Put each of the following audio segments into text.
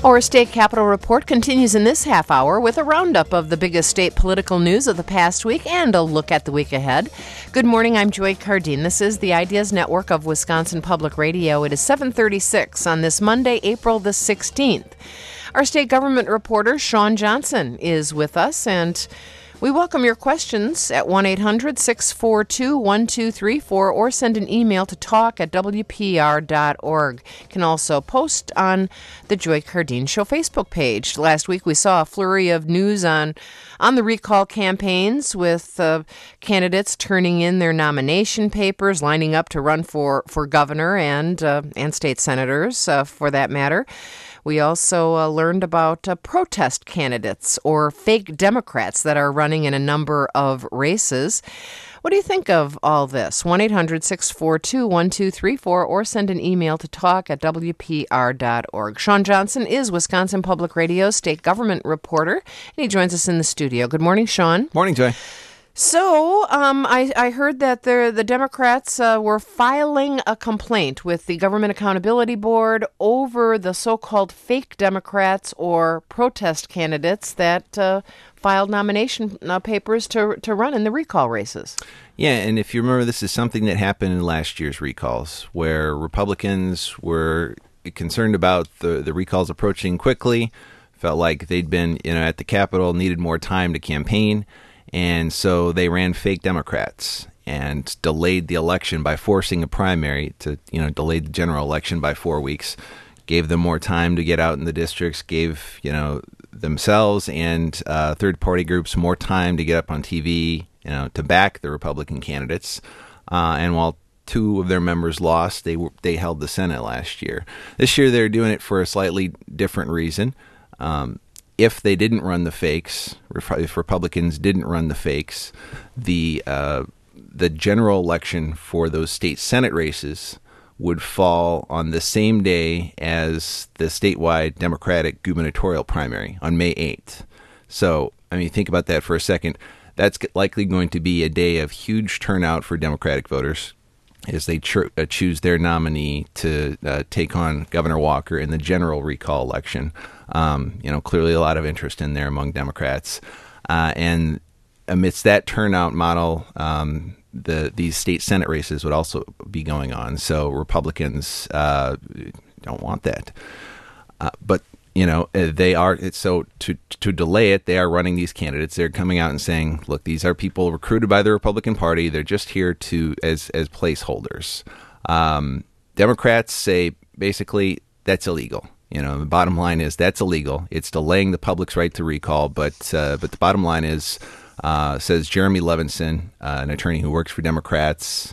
Our State Capitol Report continues in this half hour with a roundup of the biggest state political news of the past week and a look at the week ahead. Good morning, I'm Joy Cardine. This is the Ideas Network of Wisconsin Public Radio. It is 7:36 on this Monday, April the 16th. Our state government reporter, Sean Johnson, is with us, and we welcome your questions at 1-800-642-1234 or send an email to talk@wpr.org. You can also post on the Joy Cardine Show Facebook page. Last week we saw a flurry of news on the recall campaigns with candidates turning in their nomination papers, lining up to run for governor and state senators for that matter. We also learned about protest candidates or fake Democrats that are running in a number of races. What do you think of all this? 1-800-642-1234 or send an email to talk@wpr.org. Sean Johnson is Wisconsin Public Radio's state government reporter, and he joins us in the studio. Good morning, Sean. Morning, Joy. So, I heard that the Democrats were filing a complaint with the Government Accountability Board over the so-called fake Democrats or protest candidates that filed nomination papers to run in the recall races. Yeah, and if you remember, this is something that happened in last year's recalls, where Republicans were concerned about the recalls approaching quickly, felt like they'd been at the Capitol, needed more time to campaign. And so they ran fake Democrats and delayed the election by forcing a primary to, delayed the general election by 4 weeks, gave them more time to get out in the districts, gave, themselves and third-party groups more time to get up on TV, to back the Republican candidates. And while two of their members lost, they held the Senate last year. This year they're doing it for a slightly different reason. If they didn't run the fakes, if Republicans didn't run the fakes, the general election for those state Senate races would fall on the same day as the statewide Democratic gubernatorial primary on May 8th. So, think about that for a second. That's likely going to be a day of huge turnout for Democratic voters as they choose their nominee to take on Governor Walker in the general recall election. Clearly a lot of interest in there among Democrats. And amidst that turnout model, these state Senate races would also be going on. So Republicans don't want that. But they are. So to delay it, they are running these candidates. They're coming out and saying, "Look, these are people recruited by the Republican Party. They're just here as placeholders." Democrats say basically that's illegal. The bottom line is that's illegal. It's delaying the public's right to recall. But the bottom line is, says Jeremy Levinson, an attorney who works for Democrats,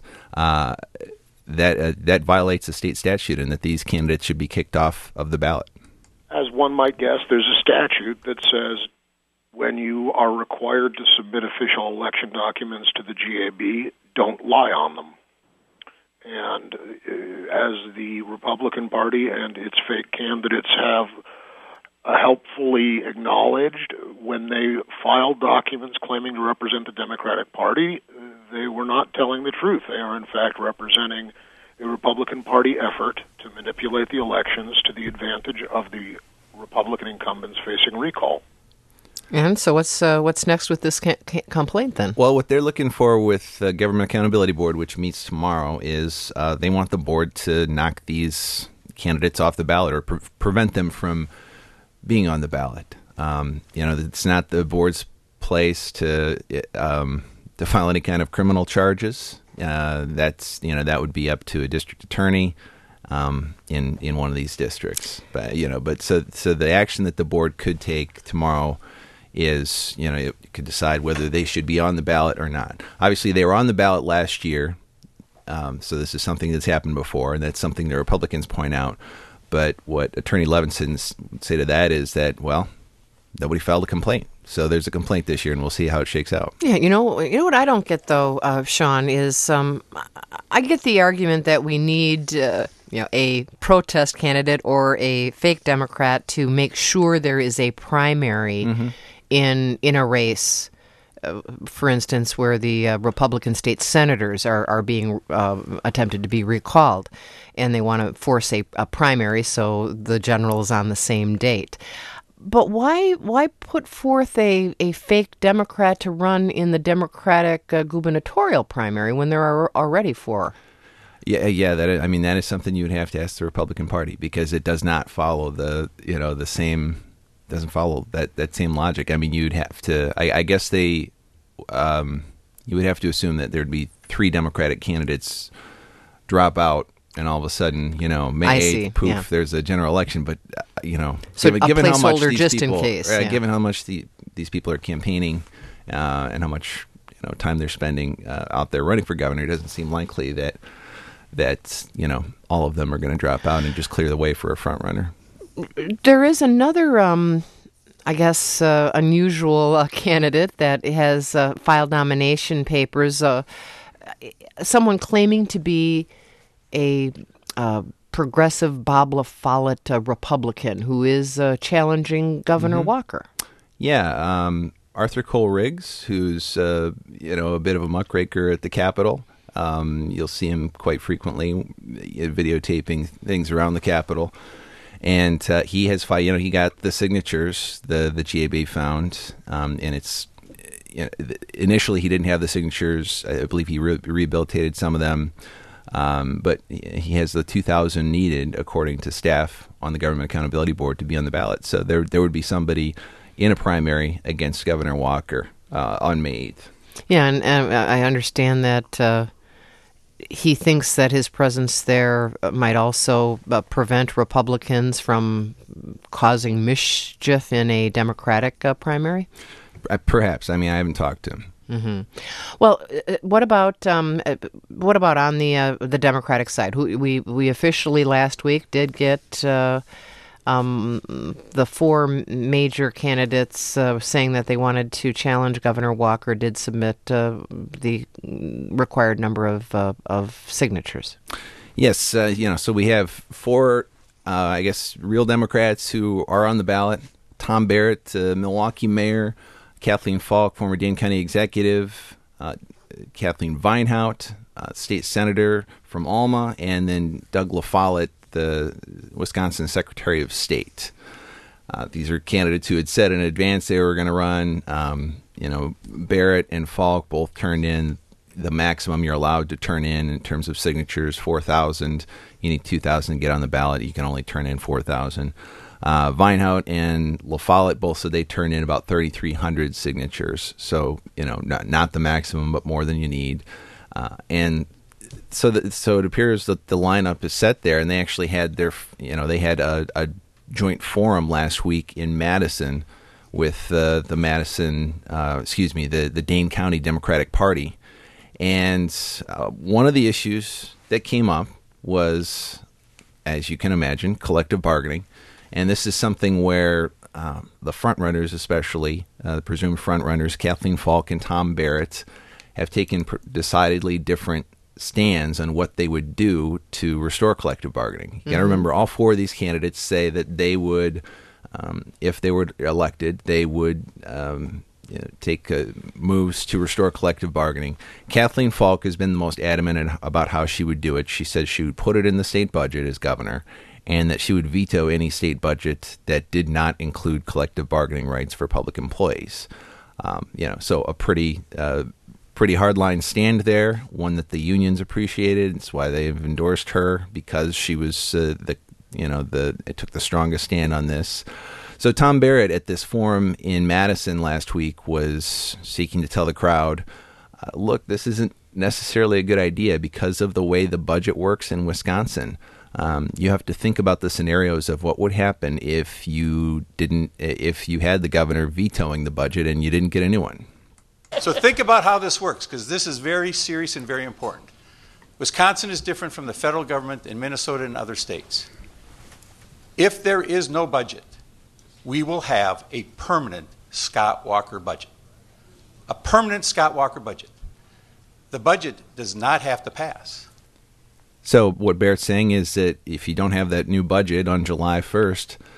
that violates the state statute and that these candidates should be kicked off of the ballot. As one might guess, there's a statute that says when you are required to submit official election documents to the GAB, don't lie on them. And as the Republican Party and its fake candidates have helpfully acknowledged, when they filed documents claiming to represent the Democratic Party, they were not telling the truth. They are, in fact, representing a Republican Party effort to manipulate the elections to the advantage of the Republican incumbents facing recall. And so what's next with this complaint then? Well, what they're looking for with the Government Accountability Board, which meets tomorrow, is they want the board to knock these candidates off the ballot or prevent them from being on the ballot. It's not the board's place to file any kind of criminal charges. That would be up to a district attorney in one of these districts. But so the action that the board could take tomorrow is, it could decide whether they should be on the ballot or not. Obviously, they were on the ballot last year, so this is something that's happened before, and that's something the Republicans point out. But what Attorney Levinson say to that is that, well, nobody filed a complaint. So there's a complaint this year, and we'll see how it shakes out. Yeah, you know what I don't get, though, Sean, is I get the argument that we need a protest candidate or a fake Democrat to make sure there is a primary in a race for instance, where the Republican state senators are being attempted to be recalled, and they want to force a primary so the general is on the same date. But why put forth a fake Democrat to run in the Democratic gubernatorial primary when there are already four? Yeah. That is something you would have to ask the Republican Party, because it does not follow the same. Doesn't follow that same logic. I mean, you'd have to. I guess you would have to assume that there'd be three Democratic candidates drop out, and all of a sudden, May 8th, poof, yeah. There's a general election. But so given how much these just people, in case, yeah. given how much these people are campaigning, and how much time they're spending out there running for governor, it doesn't seem likely that all of them are going to drop out and just clear the way for a front runner. There is another, unusual candidate that has filed nomination papers. Someone claiming to be a progressive Bob La Follette Republican who is challenging Governor Walker. Yeah, Arthur Cole Riggs, who's a bit of a muckraker at the Capitol. You'll see him quite frequently videotaping things around the Capitol. And he has he got the signatures the GAB found, and it's initially he didn't have the signatures. I believe he rehabilitated some of them, but he has the 2,000 needed, according to staff on the Government Accountability Board, to be on the ballot. So there would be somebody in a primary against Governor Walker on May 8th. Yeah, and I understand that. He thinks that his presence there might also prevent Republicans from causing mischief in a Democratic primary? Perhaps. I haven't talked to him. Mm-hmm. Well, what about on the Democratic side? We officially last week did get the four major candidates saying that they wanted to challenge Governor Walker did submit the required number of signatures. Yes, so we have four, real Democrats who are on the ballot. Tom Barrett, Milwaukee mayor; Kathleen Falk, former Dane County executive; Kathleen Vinehout, state senator from Alma; and then Doug La Follette, the Wisconsin Secretary of State. These are candidates who had said in advance they were going to run. Barrett and Falk both turned in the maximum you're allowed to turn in terms of signatures, 4,000. You need 2,000 to get on the ballot. You can only turn in 4,000. Vinehout and La Follette both said they turned in about 3,300 signatures. So, not the maximum, but more than you need. So it appears that the lineup is set there, and they actually had they had a joint forum last week in Madison with the Dane County Democratic Party. And one of the issues that came up was, as you can imagine, collective bargaining. And this is something where the frontrunners, especially the presumed frontrunners, Kathleen Falk and Tom Barrett, have taken decidedly different stands on what they would do to restore collective bargaining. You got to remember, all four of these candidates say that they would, if they were elected, they would take moves to restore collective bargaining. Kathleen Falk has been the most adamant about how she would do it. She says she would put it in the state budget as governor, and that she would veto any state budget that did not include collective bargaining rights for public employees. So a pretty hardline stand there, one that the unions appreciated. It's why they've endorsed her, because she was it took the strongest stand on this. So Tom Barrett at this forum in Madison last week was seeking to tell the crowd, look, this isn't necessarily a good idea because of the way the budget works in Wisconsin. You have to think about the scenarios of what would happen if you had the governor vetoing the budget and you didn't get a new one. So think about how this works, because this is very serious and very important. Wisconsin is different from the federal government in Minnesota and other states. If there is no budget, we will have a permanent Scott Walker budget. A permanent Scott Walker budget. The budget does not have to pass. So what Barrett's saying is that if you don't have that new budget on July 1st,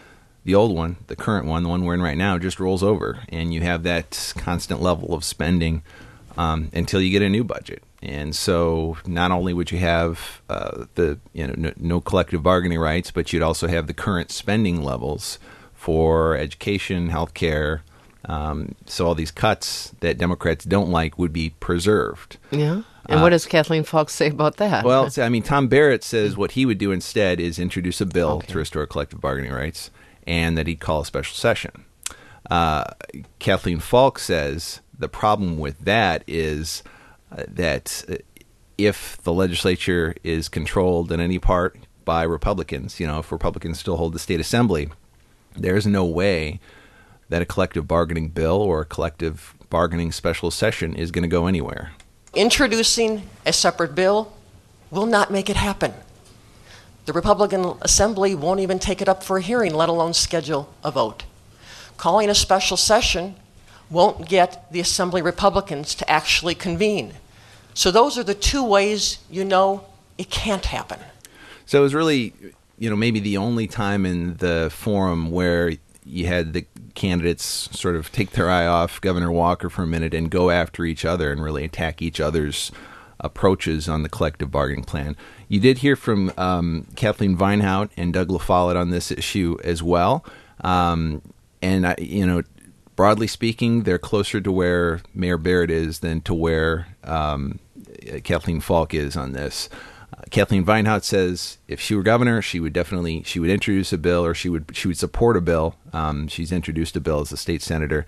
the old one, the current one, the one we're in right now, just rolls over, and you have that constant level of spending until you get a new budget. And so not only would you have no collective bargaining rights, but you'd also have the current spending levels for education, healthcare. So all these cuts that Democrats don't like would be preserved. Yeah. And what does Kathleen Falk say about that? Well, I mean, Tom Barrett says what he would do instead is introduce a bill to restore collective bargaining rights, and that he'd call a special session. Kathleen Falk says the problem with that is that if the legislature is controlled in any part by Republicans, if Republicans still hold the state assembly, there's no way that a collective bargaining bill or a collective bargaining special session is going to go anywhere. Introducing a separate bill will not make it happen. The Republican Assembly won't even take it up for a hearing, let alone schedule a vote. Calling a special session won't get the Assembly Republicans to actually convene. So those are the two ways it can't happen. So it was really, maybe the only time in the forum where you had the candidates sort of take their eye off Governor Walker for a minute and go after each other and really attack each other's approaches on the collective bargaining plan. You did hear from Kathleen Vinehout and Doug LaFollette on this issue as well. Broadly speaking, they're closer to where Mayor Barrett is than to where Kathleen Falk is on this. Kathleen Vinehout says if she were governor, she would introduce a bill, or she would support a bill. She's introduced a bill as a state senator,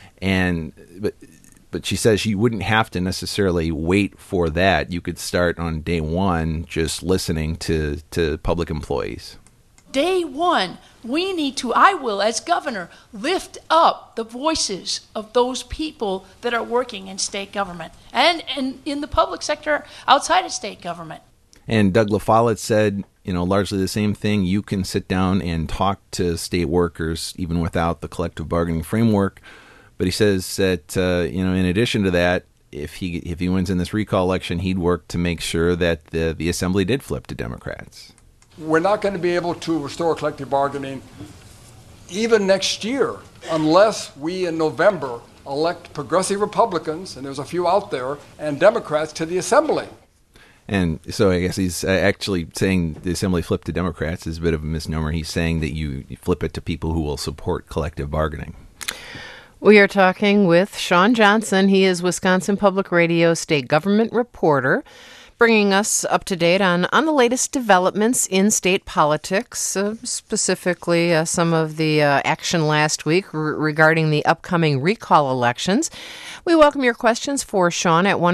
but she says you wouldn't have to necessarily wait for that. You could start on day one just listening to public employees. Day one, I will, as governor, lift up the voices of those people that are working in state government and in the public sector outside of state government. And Doug LaFollette said, largely the same thing. You can sit down and talk to state workers even without the collective bargaining framework. But he says that, in addition to that, if he wins in this recall election, he'd work to make sure that the assembly did flip to Democrats. We're not going to be able to restore collective bargaining even next year unless we in November elect progressive Republicans, and there's a few out there, and Democrats to the assembly. And so I guess he's actually saying the assembly flip to Democrats is a bit of a misnomer. He's saying that you flip it to people who will support collective bargaining. We are talking with Shawn Johnson. He is Wisconsin Public Radio state government reporter, bringing us up to date on the latest developments in state politics, specifically some of the action last week regarding the upcoming recall elections. We welcome your questions for Shawn at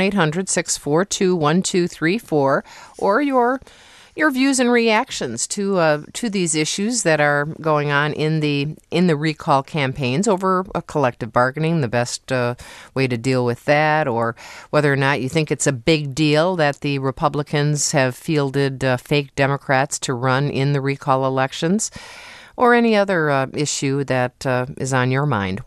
1-800-642-1234, or your views and reactions to these issues that are going on in the recall campaigns over collective bargaining, the best way to deal with that, or whether or not you think it's a big deal that the Republicans have fielded fake Democrats to run in the recall elections, or any other issue that is on your mind.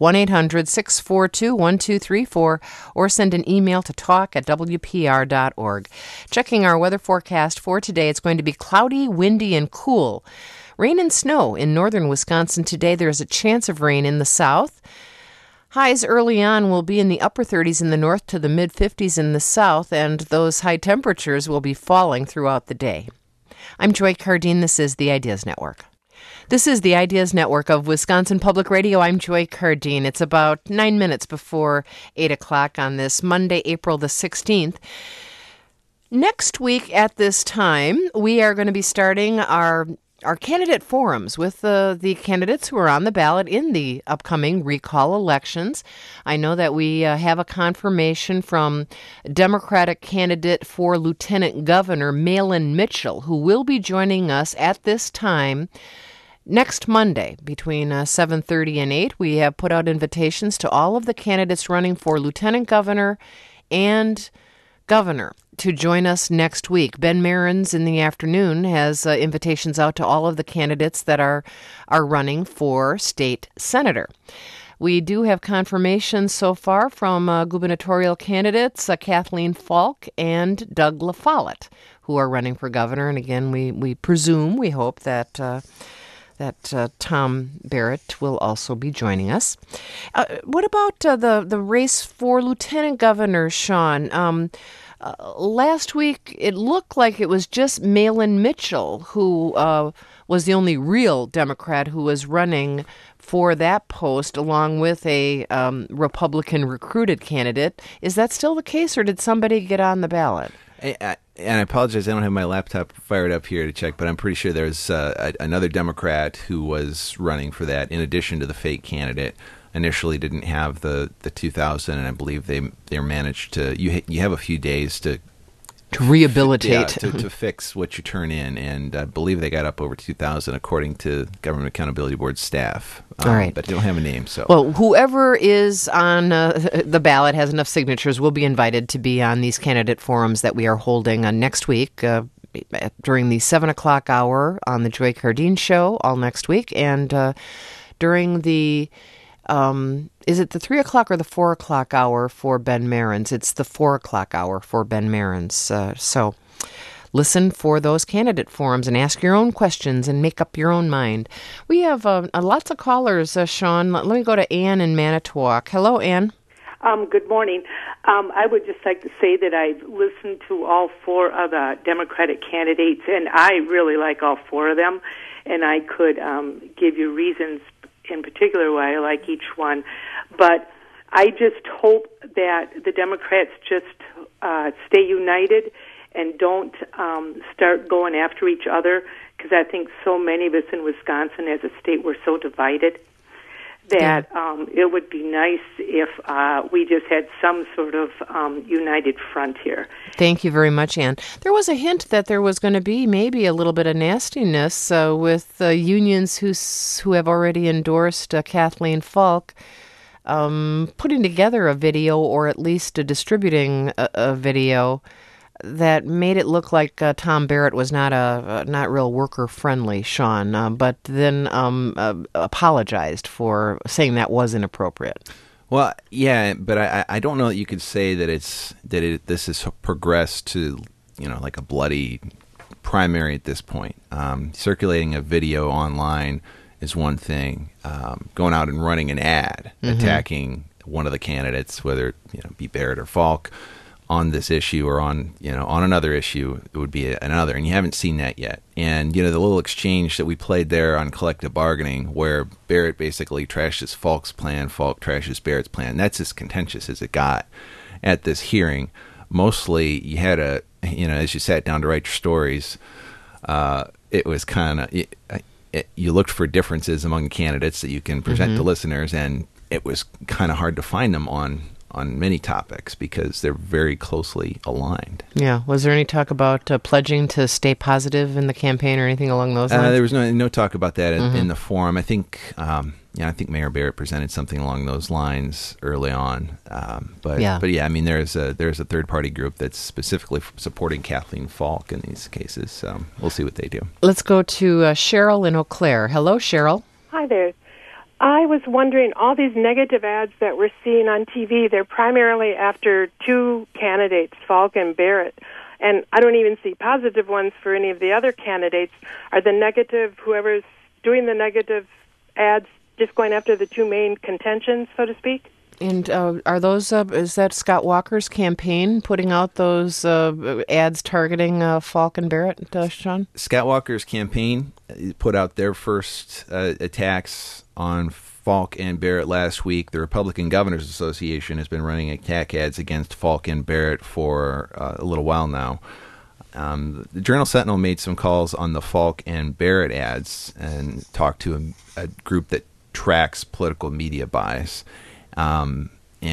1-800-642-1234, or send an email to talk@wpr.org. Checking our weather forecast for today, it's going to be cloudy, windy, and cool. Rain and snow in northern Wisconsin today. There's a chance of rain in the south. Highs early on will be in the upper 30s in the north to the mid-50s in the south, and those high temperatures will be falling throughout the day. I'm Joy Cardine. This is the Ideas Network. This is the Ideas Network of Wisconsin Public Radio. I'm Joy Cardine. It's about 9 minutes before 8 o'clock on this Monday, April the 16th. Next week at this time, we are going to be starting our candidate forums with the candidates who are on the ballot in the upcoming recall elections. I know that we have a confirmation from Democratic candidate for Lieutenant Governor Mahlon Mitchell, who will be joining us at this time next Monday between 7:30 and 8. We have put out invitations to all of the candidates running for Lieutenant Governor and Governor to join us next week. Ben Marins in the afternoon has invitations out to all of the candidates that are running for state senator. We do have confirmation so far from gubernatorial candidates Kathleen Falk and Doug LaFollette, who are running for governor. And again, we hope that that Tom Barrett will also be joining us. What about the race for lieutenant governor, Sean? Last week, it looked like it was just Malin Mitchell who was the only real Democrat who was running for that post, along with a Republican recruited candidate. Is that still the case, or did somebody get on the ballot? And I apologize, I don't have my laptop fired up here to check, but I'm pretty sure there's another Democrat who was running for that, in addition to the fake candidate. Initially didn't have the 2,000, and I believe they managed to. You have a few days to rehabilitate, to fix what you turn in, and I believe they got up over 2,000 according to Government Accountability Board staff. All right, but they don't have a name. So, well, whoever is on the ballot has enough signatures will be invited to be on these candidate forums that we are holding next week during the 7 o'clock hour on the Joy Cardine Show all next week, and during the. Is it the 3 o'clock or the 4 o'clock hour for Ben Marins? It's the 4 o'clock hour for Ben Marins. So listen for those candidate forums and ask your own questions and make up your own mind. We have lots of callers, Sean. Let me go to Ann in Manitowoc. Hello, Ann. Good morning. I would just like to say that I've listened to all four of the Democratic candidates, and I really like all four of them, and I could give you reasons in particular why I like each one. But I just hope that the Democrats just stay united and don't start going after each other, because I think so many of us in Wisconsin as a state were so divided that it would be nice if we just had some sort of united front here. Thank you very much, Ann. There was a hint that there was going to be maybe a little bit of nastiness with unions who have already endorsed Kathleen Falk putting together a video, or at least distributing a video that made it look like Tom Barrett was not real worker friendly, Sean, but then apologized for saying that was inappropriate. Well, yeah, but I don't know that you could say that this has progressed to like a bloody primary at this point. Circulating a video online is one thing. Going out and running an ad attacking one of the candidates, whether it be Barrett or Falk, on this issue or on another issue, it would be another, and you haven't seen that yet. And the little exchange that we played there on collective bargaining, where Barrett basically trashes Falk's plan, Falk trashes Barrett's plan, that's as contentious as it got at this hearing. Mostly, you had as you sat down to write your stories, it was kind of you looked for differences among the candidates that you can present to listeners, and it was kind of hard to find them on many topics because they're very closely aligned. Yeah. Was there any talk about pledging to stay positive in the campaign or anything along those lines? There was no talk about that in the forum. I think Mayor Barrett presented something along those lines early on. But I mean, there's a third party group that's specifically supporting Kathleen Falk in these cases. So we'll see what they do. Let's go to Cheryl in Eau Claire. Hello, Cheryl. Hi there. I was wondering, all these negative ads that we're seeing on TV, they're primarily after two candidates, Falk and Barrett, and I don't even see positive ones for any of the other candidates. Are the negative, whoever's doing the negative ads, just going after the two main contentions, so to speak? And are those, is that Scott Walker's campaign putting out those ads targeting Falk and Barrett, Sean? Scott Walker's campaign put out their first attacks on Falk and Barrett last week. The Republican Governors Association has been running attack ads against Falk and Barrett for a little while now. The Journal-Sentinel made some calls on the Falk and Barrett ads and talked to a group that tracks political media bias. And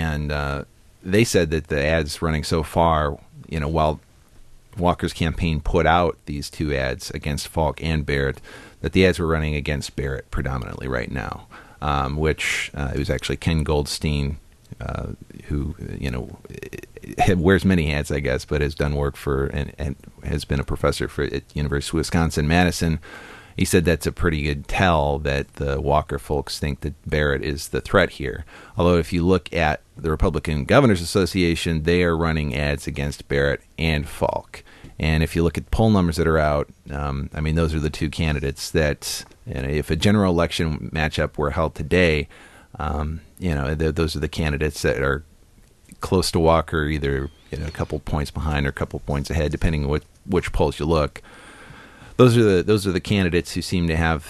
they said that the ads running so far, while Walker's campaign put out these two ads against Falk and Barrett, that the ads were running against Barrett predominantly right now, which it was actually Ken Goldstein, who wears many hats, I guess, but has done work for and has been a professor at University of Wisconsin-Madison. He said that's a pretty good tell that the Walker folks think that Barrett is the threat here. Although if you look at the Republican Governors Association, they are running ads against Barrett and Falk. And if you look at poll numbers that are out, those are the two candidates that, if a general election matchup were held today, those are the candidates that are close to Walker, either a couple points behind or a couple points ahead, depending on which polls you look. Those are the candidates who seem to have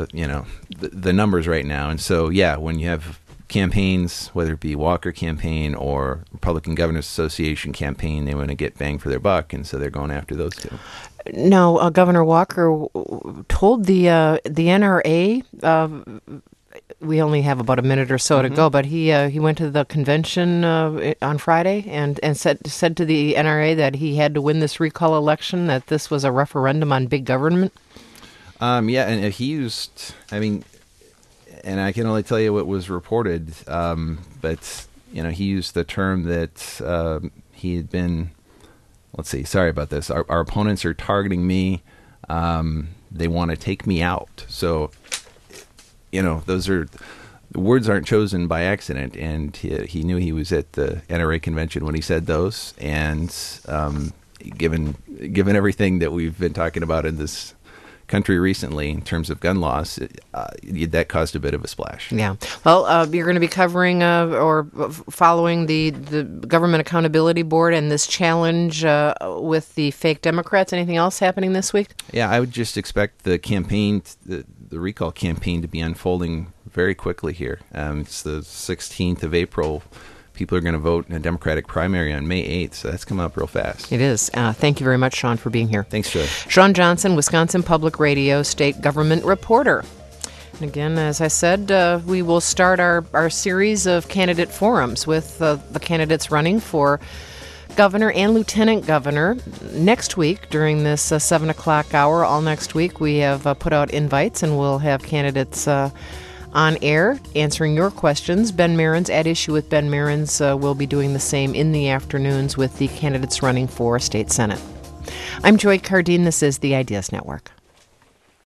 the numbers right now. And so, when you have campaigns, whether it be Walker campaign or Republican Governors Association campaign, they want to get bang for their buck, and so they're going after those two. No, Governor Walker told the NRA. We only have about a minute or so to go, but he went to the convention on Friday and said to the NRA that he had to win this recall election, that this was a referendum on big government. And he used, and I can only tell you what was reported, but he used the term that he had been. Let's see. Sorry about this. Our opponents are targeting me. They want to take me out. So, those are the words aren't chosen by accident. And he knew he was at the NRA convention when he said those. And given everything that we've been talking about in this country recently in terms of gun laws, that caused a bit of a splash. Yeah. Well, you're going to be covering or following the Government Accountability Board and this challenge with the fake Democrats. Anything else happening this week? Yeah, I would just expect the campaign, the recall campaign, to be unfolding very quickly here. It's the 16th of April. People are going to vote in a Democratic primary on May 8th, so that's coming up real fast. It is. Thank you very much, Sean, for being here. Thanks, Joy. Sean Johnson, Wisconsin Public Radio state government reporter. And again, as I said, we will start our series of candidate forums with the candidates running for governor and lieutenant governor next week during this 7 o'clock hour. All next week, we have put out invites, and we'll have candidates on air answering your questions. Ben Mehrens, At Issue with Ben Mehrens, will be doing the same in the afternoons with the candidates running for state senate. I'm Joy Cardine. This is the Ideas Network.